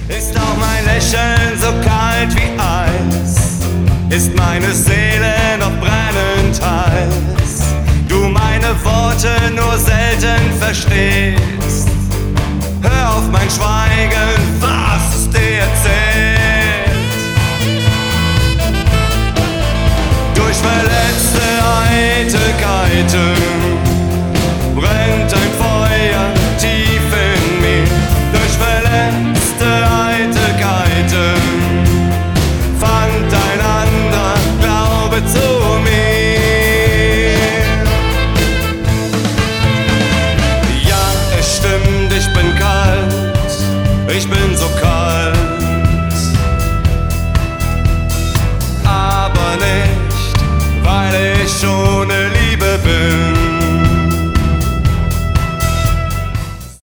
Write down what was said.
Ist auch mein Lächeln so kalt wie Eis? Ist meine Seele noch brennend heiß? Du meine Worte nur selten verstehst. Hör auf mein Schwein